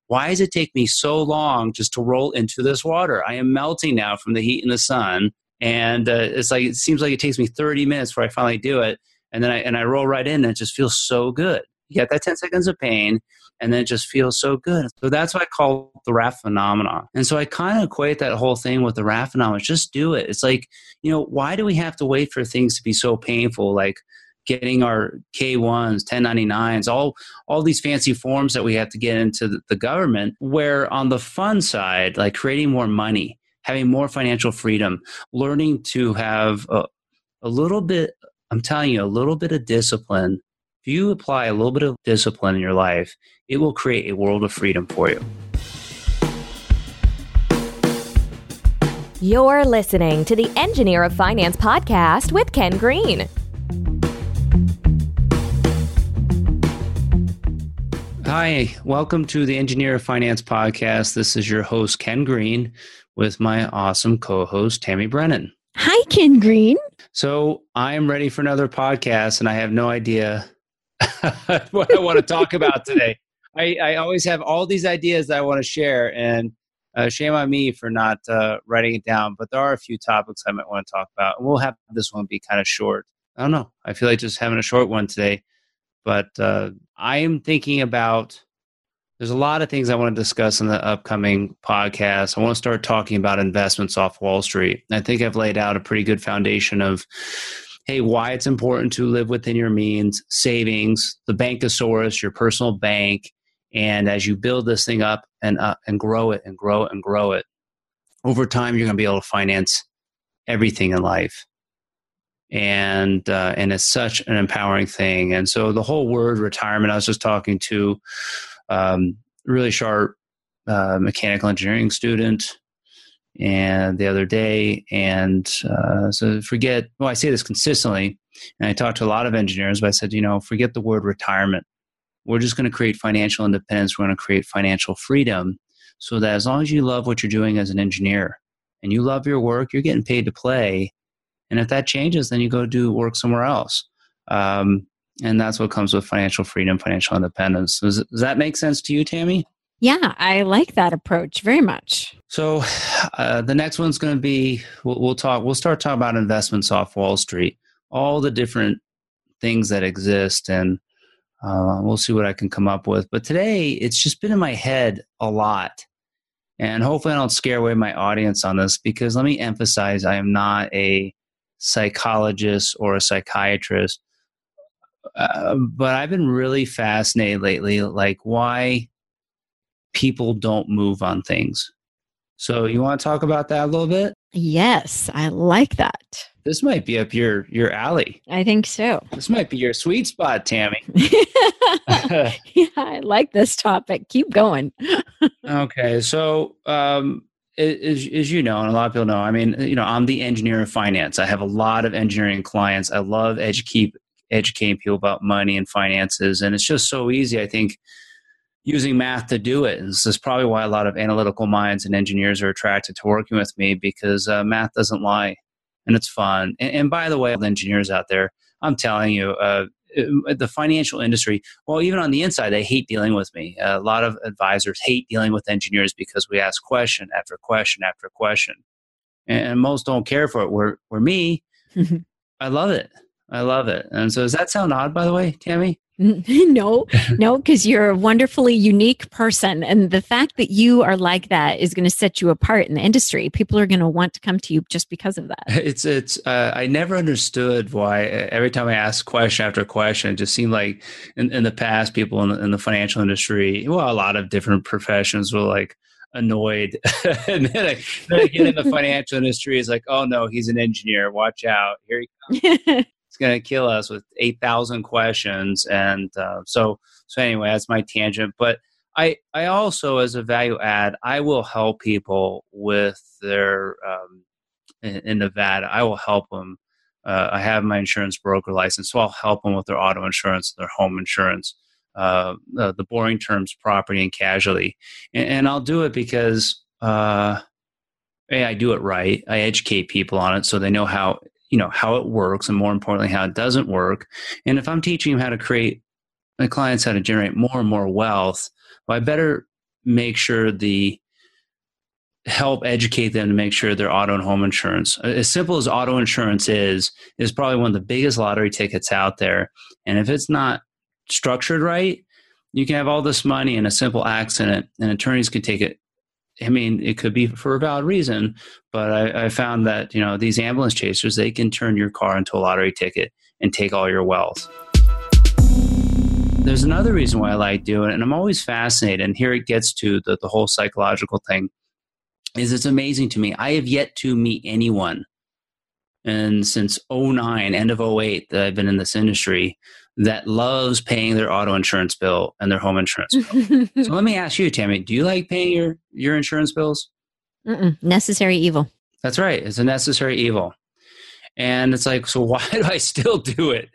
why does it take me so long just to roll into this water? I am melting now from the heat and the sun. And it seems like it takes me 30 minutes before I finally do it. And then I roll right in and it just feels so good. You get that 10 seconds of pain and then it just feels so good. So that's what I call the raft phenomenon. And so I kind of equate that whole thing with the raft phenomenon. Just do it. It's like, why do we have to wait for things to be so painful? Like getting our K-1s, 1099s, all these fancy forms that we have to get into the government, where on the fun side, like creating more money, having more financial freedom, learning to have a little bit, I'm telling you, a little bit of discipline. If you apply a little bit of discipline in your life, it will create a world of freedom for you. You're listening to the Engineer of Finance podcast with Ken Green. Hi, welcome to the Engineer of Finance podcast. This is your host, Ken Green, with my awesome co-host, Tammy Brennan. Hi, Ken Green. So I am ready for another podcast, and I have no idea what I want to talk about today. I always have all these ideas that I want to share, and shame on me for not writing it down, but there are a few topics I might want to talk about, and we'll have this one be kind of short. I don't know. I feel like just having a short one today, but I am thinking about, there's a lot of things I want to discuss in the upcoming podcast. I want to start talking about investments off Wall Street. I think I've laid out a pretty good foundation of, hey, why it's important to live within your means, savings, the Bankosaurus, your personal bank. And as you build this thing up and grow it and grow it and grow it, over time, you're going to be able to finance everything in life. And it's such an empowering thing. And so the whole word retirement, I was just talking to really sharp mechanical engineering student and the other day. And I say this consistently, and I talk to a lot of engineers, but I said, forget the word retirement. We're just going to create financial independence. We're going to create financial freedom so that as long as you love what you're doing as an engineer and you love your work, you're getting paid to play. And if that changes, then you go do work somewhere else. And that's what comes with financial freedom, financial independence. Does that make sense to you, Tammy? Yeah, I like that approach very much. So the next one's going to be, we'll start talking about investments off Wall Street, all the different things that exist, and we'll see what I can come up with. But today, it's just been in my head a lot. And hopefully I don't scare away my audience on this, because let me emphasize, I am not a psychologist or a psychiatrist. But I've been really fascinated lately, like why people don't move on things. So you want to talk about that a little bit? Yes, I like that. This might be up your alley. I think so. This might be your sweet spot, Tammy. Yeah, I like this topic. Keep going. Okay, so as you know, and a lot of people know, I'm the engineer of finance. I have a lot of engineering clients. I love educating people about money and finances. And it's just so easy, I think, using math to do it. And this is probably why a lot of analytical minds and engineers are attracted to working with me, because math doesn't lie and it's fun. And by the way, the engineers out there, I'm telling you, the financial industry, well, even on the inside, they hate dealing with me. A lot of advisors hate dealing with engineers because we ask question after question after question. And most don't care for it. Where me, I love it. I love it. And so does that sound odd, by the way, Tammy? No, because you're a wonderfully unique person. And the fact that you are like that is going to set you apart in the industry. People are going to want to come to you just because of that. It's I never understood why every time I ask question after question, it just seemed like in the past, people in the financial industry, well, a lot of different professions were like annoyed. And then I get in the financial industry, it's like, oh no, he's an engineer. Watch out. Here he comes. It's going to kill us with 8,000 questions. And so anyway, that's my tangent. But I also, as a value add, I will help people with their, in Nevada, I will help them. I have my insurance broker license, so I'll help them with their auto insurance, their home insurance, the boring terms, property and casualty. And I'll do it because I do it right. I educate people on it so they know how it works, and more importantly, how it doesn't work. And if I'm teaching them how to create my clients how to generate more and more wealth, well, I better make sure help educate them to make sure their auto and home insurance, as simple as auto insurance is probably one of the biggest lottery tickets out there. And if it's not structured right, you can have all this money in a simple accident and attorneys could take it. I mean, it could be for a valid reason, but I found that, these ambulance chasers, they can turn your car into a lottery ticket and take all your wealth. There's another reason why I like doing it, and I'm always fascinated, and here it gets to the whole psychological thing, is it's amazing to me. I have yet to meet anyone, and since 2009, end of 2008, that I've been in this industry, that loves paying their auto insurance bill and their home insurance bill. So let me ask you, Tammy, do you like paying your insurance bills? Necessary evil. That's right. It's a necessary evil. And it's like, so why do I still do it?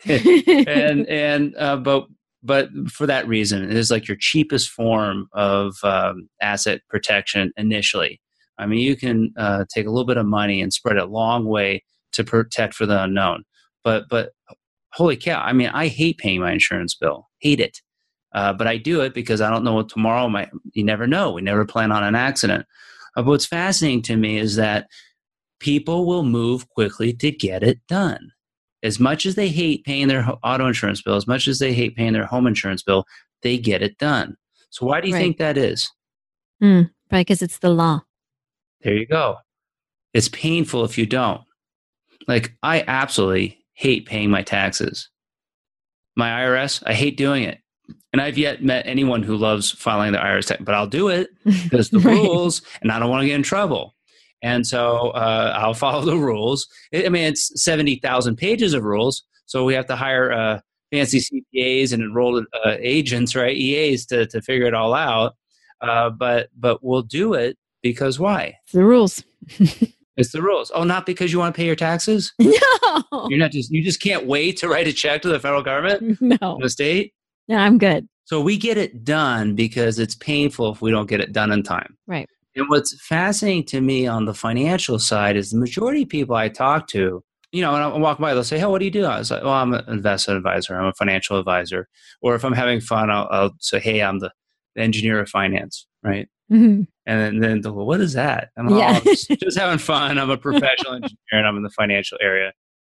But for that reason, it is like your cheapest form of asset protection initially. I mean, you can take a little bit of money and spread it a long way to protect for the unknown. But holy cow, I mean, I hate paying my insurance bill. Hate it. But I do it because I don't know what tomorrow might. You never know. We never plan on an accident. But what's fascinating to me is that people will move quickly to get it done. As much as they hate paying their auto insurance bill, as much as they hate paying their home insurance bill, they get it done. So why do you think that is? Probably because it's the law. There you go. It's painful if you don't. Like, I absolutely hate paying my taxes. My IRS, I hate doing it. And I've yet met anyone who loves filing the IRS tax, but I'll do it because the rules, and I don't want to get in trouble. And so I'll follow the rules. It's 70,000 pages of rules. So we have to hire fancy CPAs and enrolled agents, right? EAs to figure it all out. But we'll do it because why? It's the rules. It's the rules. Oh, not because you want to pay your taxes? No. You just can't wait to write a check to the federal government? No. The state? No, I'm good. So we get it done because it's painful if we don't get it done in time. Right. And what's fascinating to me on the financial side is the majority of people I talk to, when I walk by, they'll say, hey, what do you do? I was like, well, I'm an investment advisor. I'm a financial advisor. Or if I'm having fun, I'll say, hey, I'm the engineer of finance, right? Mm-hmm. And then they'll go, what is that? I'm like, I'm just having fun. I'm a professional engineer and I'm in the financial area.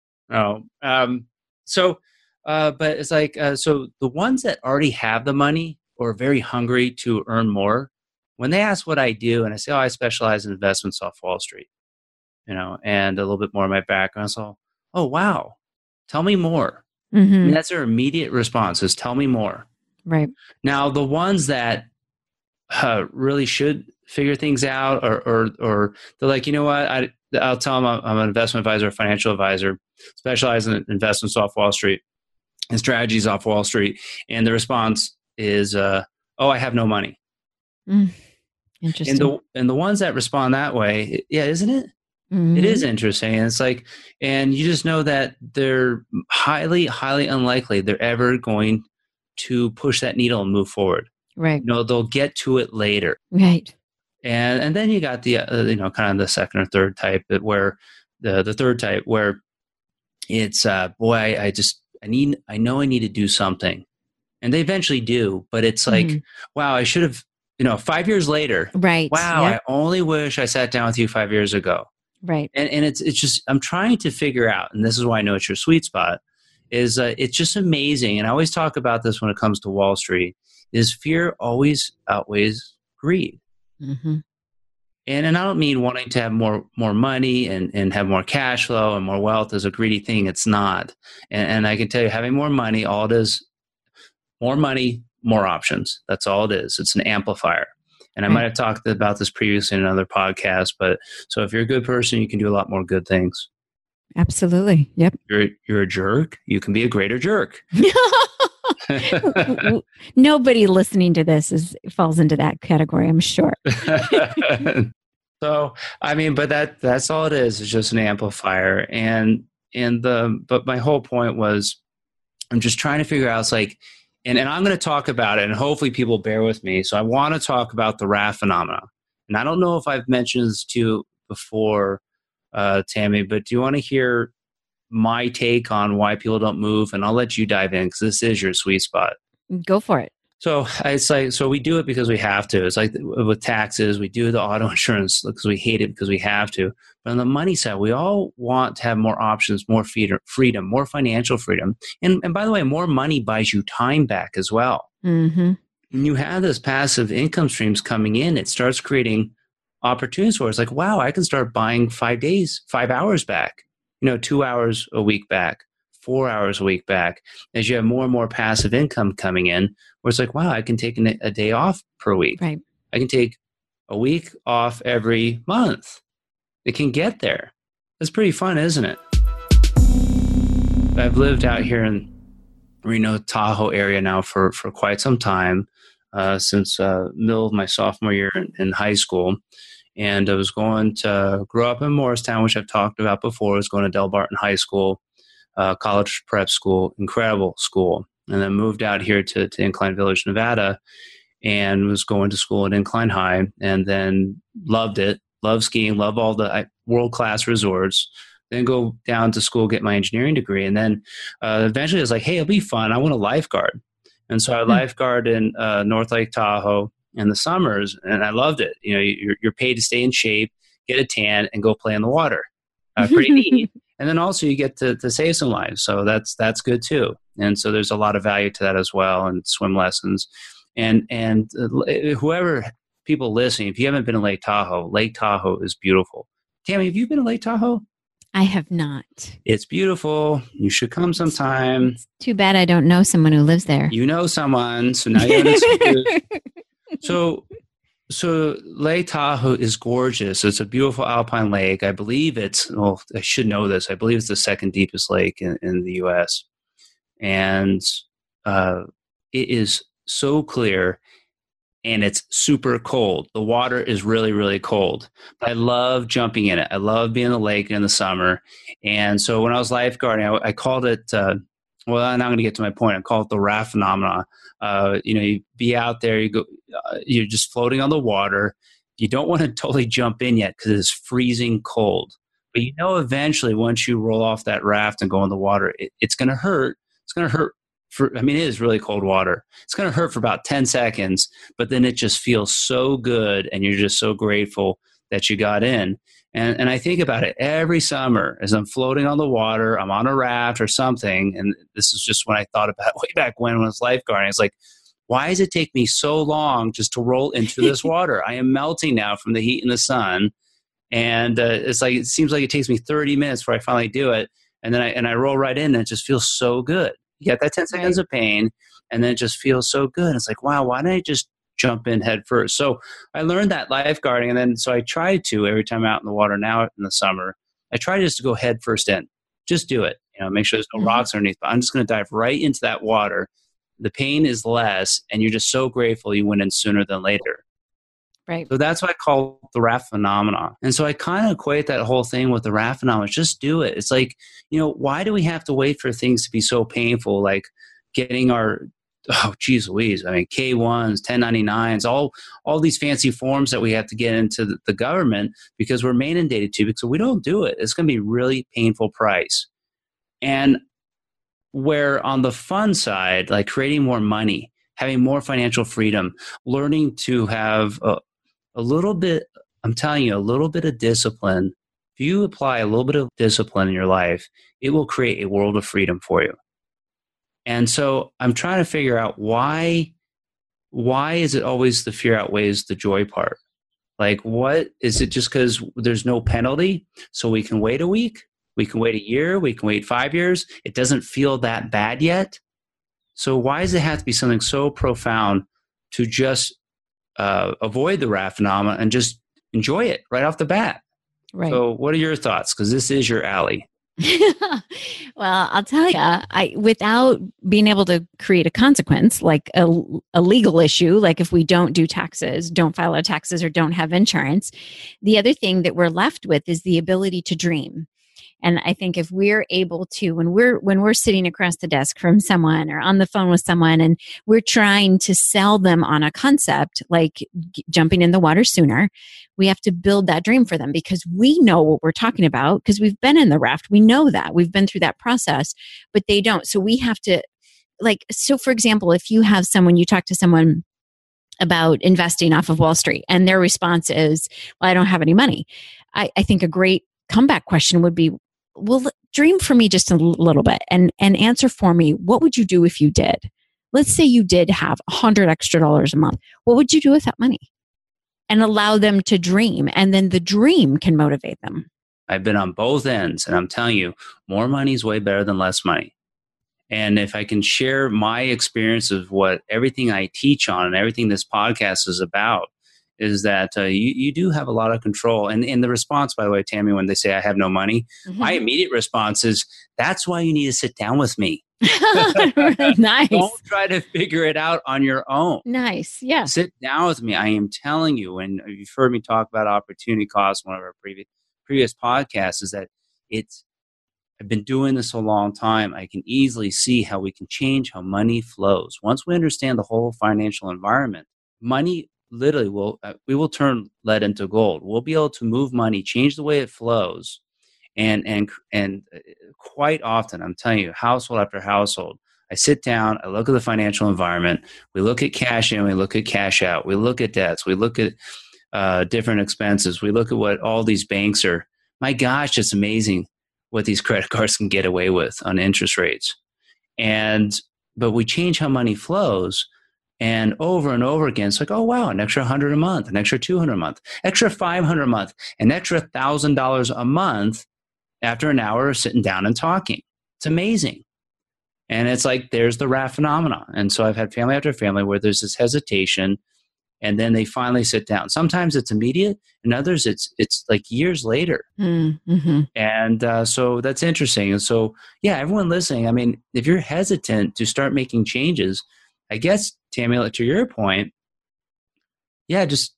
But it's like, so the ones that already have the money or are very hungry to earn more, when they ask what I do, and I say, I specialize in investments off Wall Street, and a little bit more of my background. So, oh, wow, tell me more. Mm-hmm. I mean, that's their immediate response is tell me more. Right. Now, the ones that really should figure things out or they're like, you know what, I'll tell them I'm an investment advisor, a financial advisor, specialize in investments off Wall Street and strategies off Wall Street. And the response is, I have no money. Interesting. And the ones that respond that way, isn't it? Mm-hmm. It is interesting. And it's like, and you just know that they're highly, highly unlikely they're ever going to push that needle and move forward. Right. They'll get to it later. Right. And then you got the, kind of the second or third type where the third type where it's, I know I need to do something. And they eventually do, but it's like, wow, I should have, 5 years later. Right. Wow. Yep. I only wish I sat down with you 5 years ago. Right. And it's just, I'm trying to figure out, and this is why I know it's your sweet spot, is it's just amazing. And I always talk about this when it comes to Wall Street, is fear always outweighs greed. Mm-hmm. And I don't mean wanting to have more money and have more cash flow and more wealth as a greedy thing. It's not. And I can tell you, having more money, all it is, more money, more options. That's all it is. It's an amplifier. And I might have talked about this previously in another podcast, but so if you're a good person, you can do a lot more good things. Absolutely. Yep. You're a jerk. You can be a greater jerk. Nobody listening to this falls into that category, I'm sure. So, but that's all it is. It's just an amplifier. But my whole point was, I'm just trying to figure out, it's like, and I'm going to talk about it, and hopefully people bear with me. So I want to talk about the RAF phenomena. And I don't know if I've mentioned this to you before, Tammy, but do you want to hear my take on why people don't move? And I'll let you dive in because this is your sweet spot. Go for it. So it's like, so we do it because we have to. It's like with taxes, we do the auto insurance because we hate it because we have to. But on the money side, we all want to have more options, more freedom, more financial freedom. And by the way, more money buys you time back as well. Mm-hmm. When you have this passive income streams coming in, it starts creating opportunities where it's like, wow, I can start buying 5 hours back, 2 hours a week back, 4 hours a week back, as you have more and more passive income coming in, where it's like, wow, I can take a day off per week. Right. I can take a week off every month. It can get there. It's pretty fun, isn't it? I've lived out here in Reno, Tahoe area now for quite some time, since middle of my sophomore year in high school. And I was grew up in Morristown, which I've talked about before. I was going to Del Barton High School, college prep school, incredible school. And then moved out here to Incline Village, Nevada, and was going to school at Incline High, and then loved it, loved skiing, loved all the world-class resorts. Then go down to school, get my engineering degree. And then eventually I was like, hey, it'll be fun. I want a lifeguard. And so I lifeguard in North Lake Tahoe in the summers, and I loved it. You're paid to stay in shape, get a tan, and go play in the water. Pretty neat. And then also you get to save some lives. So that's good too. And so there's a lot of value to that as well, and swim lessons. And whoever, people listening, if you haven't been to Lake Tahoe is beautiful. Tammy, have you been to Lake Tahoe? I have not. It's beautiful. You should come sometime. It's too bad I don't know someone who lives there. You know someone, so now you have an excuse. So Lake Tahoe is gorgeous. It's a beautiful alpine lake. I believe I should know this. I believe it's the second deepest lake in the U.S. And it is so clear, and it's super cold. The water is really, really cold. But I love jumping in it. I love being in the lake in the summer. And so when I was lifeguarding, I called it, now I'm going to get to my point. I call it the raft phenomena. You be out there, you're just floating on the water. You don't want to totally jump in yet because it's freezing cold. But eventually once you roll off that raft and go in the water, it's going to hurt. It's going to hurt. It is really cold water. It's going to hurt for about 10 seconds, but then it just feels so good, and you're just so grateful that you got in. And I think about it every summer as I'm floating on the water, I'm on a raft or something, and this is just when I thought about way back when I was lifeguarding. It's like, why does it take me so long just to roll into this water? I am melting now from the heat and the sun, and it seems like it takes me 30 minutes before I finally do it, and then I roll right in, and it just feels so good. You get that 10 seconds of pain, and then it just feels so good. It's like, wow, why didn't I just jump in head first? So I learned that lifeguarding, and then so I try to, every time I'm out in the water now in the summer, I try just to go head first in. Just do it. Make sure there's no rocks underneath, but I'm just going to dive right into that water. The pain is less, and you're just so grateful you went in sooner than later. Right. So that's what I call the raft phenomenon. And so I kind of equate that whole thing with the raft phenomenon. Just do it. It's like, why do we have to wait for things to be so painful? Like getting our, geez Louise. K-1s, 1099s, all these fancy forms that we have to get into the government because we're mandated to, because we don't do it. It's going to be really painful price. And where on the fun side, like creating more money, having more financial freedom, learning to have a little bit, I'm telling you, a little bit of discipline. If you apply a little bit of discipline in your life, it will create a world of freedom for you. And so I'm trying to figure out why is it always the fear outweighs the joy part? Like, what is it? Just because there's no penalty, so we can wait a week, we can wait a year, we can wait 5 years. It doesn't feel that bad yet. So why does it have to be something so profound to just avoid the raft phenomenon and just enjoy it right off the bat? Right. So what are your thoughts? Because this is your alley. Well, I'll tell you, without being able to create a consequence, like a legal issue, like if we don't do taxes, don't file our taxes, or don't have insurance, the other thing that we're left with is the ability to dream. And I think if we're able to, when we're sitting across the desk from someone or on the phone with someone, and we're trying to sell them on a concept like jumping in the water sooner, we have to build that dream for them because we know what we're talking about because we've been in the raft. We know that. We've been through that process, but they don't. So we have to like, so for example, if you have someone, you talk to someone about investing off of Wall Street and their response is, well, I don't have any money. I think a great comeback question would be, well, dream for me just a little bit and answer for me, what would you do if you did? Let's say you did have $100 extra a month. What would you do with that money? And allow them to dream. And then the dream can motivate them. I've been on both ends, and I'm telling you, more money is way better than less money. And if I can share my experience of what everything I teach on and everything this podcast is about, is that you do have a lot of control. And in the response, by the way, Tammy, when they say I have no money, my immediate response is, that's why you need to sit down with me. Nice. Don't try to figure it out on your own. Nice. Yeah. Sit down with me. I am telling you, and you've heard me talk about opportunity cost, one of our previous podcasts, is that I've been doing this a long time. I can easily see how we can change how money flows. Once we understand the whole financial environment, money literally we will turn lead into gold. We'll be able to move money, change the way it flows. And quite often, I'm telling you, household after household, I sit down, I look at the financial environment, we look at cash in, we look at cash out, we look at debts, we look at different expenses, we look at what all these banks are. My gosh, it's amazing what these credit cards can get away with on interest rates. But we change how money flows, and over again, it's like, oh, wow, an extra $100 a month, an extra $200 a month, extra $500 a month, an extra $1,000 a month after an hour of sitting down and talking. It's amazing. And it's like, there's the raft phenomenon. And so I've had family after family where there's this hesitation, and then they finally sit down. Sometimes it's immediate, and others it's like years later. Mm-hmm. And so that's interesting. And so, yeah, everyone listening, I mean, if you're hesitant to start making changes, I guess, Tammy, to your point, yeah, just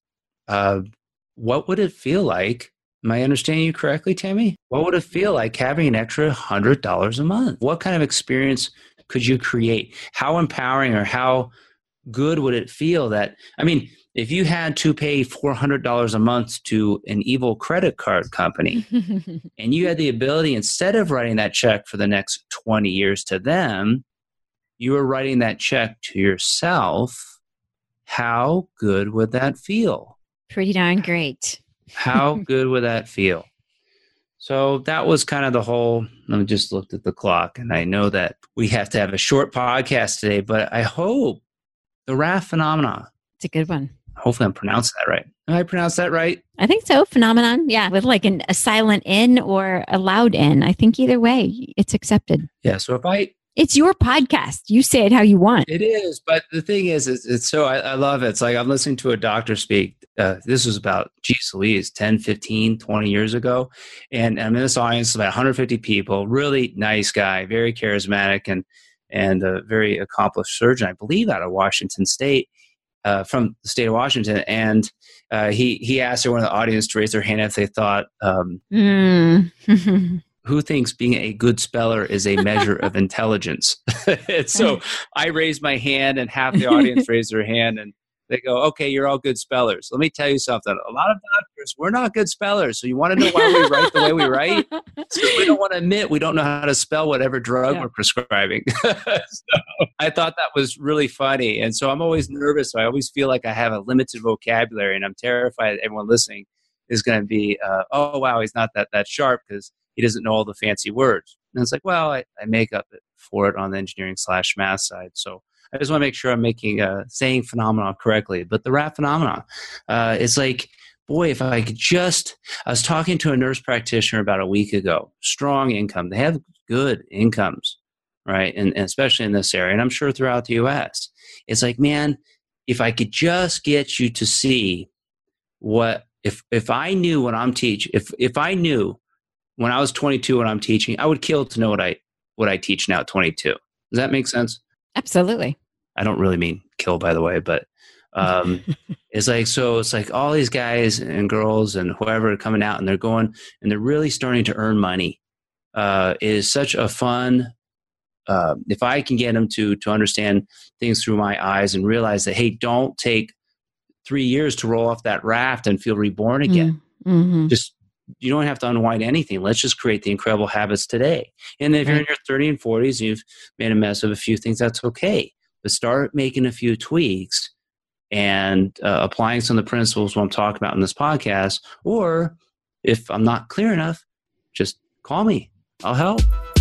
what would it feel like? Am I understanding you correctly, Tammy? What would it feel like having an extra $100 a month? What kind of experience could you create? How empowering or how good would it feel that, I mean, if you had to pay $400 a month to an evil credit card company and you had the ability, instead of writing that check for the next 20 years to them, you were writing that check to yourself, how good would that feel? Pretty darn great. How good would that feel? So that was kind of the whole, I just looked at the clock, and I know that we have to have a short podcast today, but I hope the raft phenomenon. It's a good one. Hopefully I'm pronouncing that right. Did I pronounce that right? I think so. Phenomenon. Yeah. With like a silent N or a loud N. I think either way, it's accepted. Yeah. So it's your podcast. You say it how you want. It is. But the thing is, it's so, I love it. It's like I'm listening to a doctor speak. This was about, geez Louise, 10, 15, 20 years ago. And I'm in this audience, about 150 people, really nice guy, very charismatic and a very accomplished surgeon, I believe out of Washington State, from the state of Washington. And he asked everyone in the audience to raise their hand if they thought, who thinks being a good speller is a measure of intelligence? And so I raised my hand, and half the audience raised their hand, and they go, okay, you're all good spellers. Let me tell you something. A lot of doctors, we're not good spellers. So you want to know why we write the way we write? So we don't want to admit we don't know how to spell whatever drug we're prescribing. So I thought that was really funny. And so I'm always nervous. So I always feel like I have a limited vocabulary, and I'm terrified that everyone listening is going to be, oh, wow, he's not that sharp because he doesn't know all the fancy words. And it's like, well, I make up for it on the engineering/math side. So I just want to make sure I'm making saying phenomenon correctly. But the raft phenomenon, it's like, boy, if I could just, I was talking to a nurse practitioner about a week ago, strong income. They have good incomes, right? And especially in this area, and I'm sure throughout the U.S. It's like, man, if I could just get you to see what, if I knew when I'm teaching, if I knew when I was 22 when I'm teaching, I would kill to know what I teach now at 22. Does that make sense? Absolutely. I don't really mean kill, by the way, but it's like, so it's like all these guys and girls and whoever are coming out, and they're going and they're really starting to earn money. It is such a fun, if I can get them to understand things through my eyes and realize that, hey, don't take 3 years to roll off that raft and feel reborn again. Mm-hmm. Just you don't have to unwind anything. Let's just create the incredible habits today. And if you're in your 30s and 40s, you've made a mess of a few things, that's okay. But start making a few tweaks and applying some of the principles what I'm talking about in this podcast. Or if I'm not clear enough, just call me. I'll help.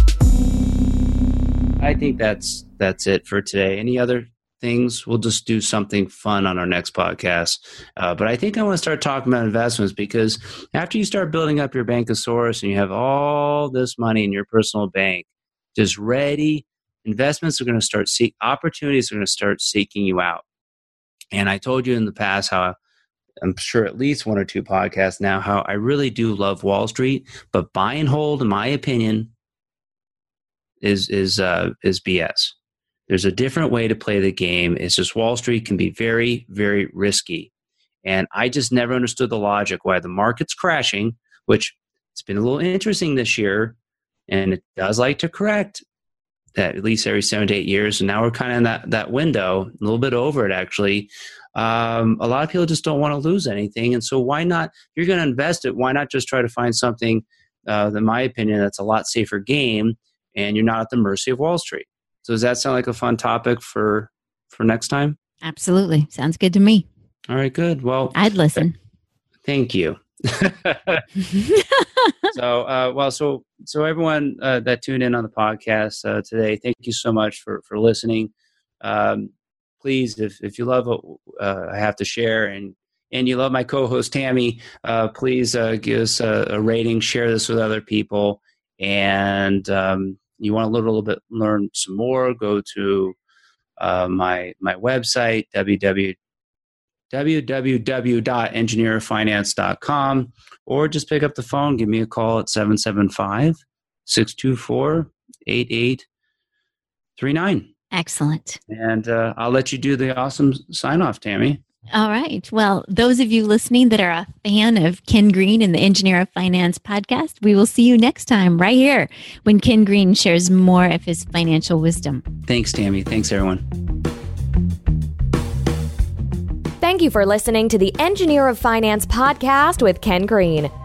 I think that's it for today. Any other things? We'll just do something fun on our next podcast. But I think I want to start talking about investments, because after you start building up your Bankosaurus and you have all this money in your personal bank just ready, investments are going to start opportunities are going to start seeking you out. And I told you in the past how I'm sure at least one or two podcasts now, how I really do love Wall Street, but buy and hold, in my opinion, is BS. There's a different way to play the game. It's just Wall Street can be very, very risky. And I just never understood the logic why the market's crashing, which it's been a little interesting this year, and it does like to correct that at least every 7 to 8 years. And now we're kind of in that window, a little bit over it actually. A lot of people just don't want to lose anything. And so why not, if you're going to invest it, why not just try to find something, in my opinion, that's a lot safer game, and you're not at the mercy of Wall Street. So does that sound like a fun topic for next time? Absolutely. Sounds good to me. All right, good. Well, I'd listen. Thank you. So everyone that tuned in on the podcast today, thank you so much for listening. Please, if you love what I have to share and you love my co-host Tammy, please give us a rating, share this with other people, and you want to learn some more, go to my website, www.engineerfinance.com, or just pick up the phone, give me a call at 775-624-8839. Excellent. And I'll let you do the awesome sign-off, Tammy. All right. Well, those of you listening that are a fan of Ken Green and the Engineer of Finance podcast, we will see you next time right here when Ken Green shares more of his financial wisdom. Thanks, Tammy. Thanks, everyone. Thank you for listening to the Engineer of Finance podcast with Ken Green.